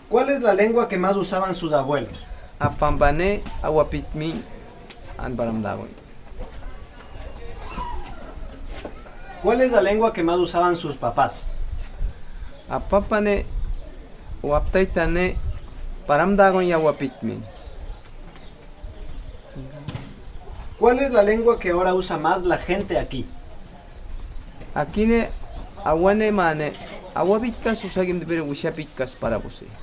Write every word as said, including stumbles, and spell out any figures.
¿Cuál es la lengua que más usaban sus abuelos? Apampane, Aguapitmi, Anbaramdagoy. ¿Cuál es la lengua que más usaban sus papás? Apapane, Waptaitane, Paramdagoy Aguapitmi. ¿Cuál es la lengua que ahora usa más la gente aquí? Aquí ne, Aguane Mane, Aguapitkas usagim de Wishapikas para você.